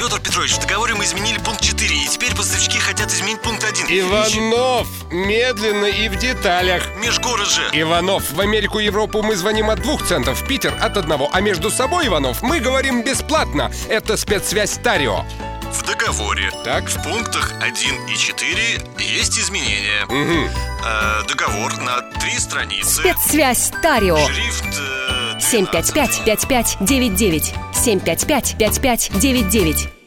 Петр Петрович, в договоре мы изменили пункт 4, и теперь поставщики хотят изменить пункт 1. Иванов, медленно и в деталях. Межгород же. Иванов, в Америку и Европу мы звоним от 2 центов, в Питер от 1. А между собой, Иванов, мы говорим бесплатно. Это спецсвязь Тарио. В договоре. Так. В пунктах 1 и 4 есть изменения. Договор на 3 страницы. Спецсвязь Тарио. Шрифт 755-5599. 755-5599.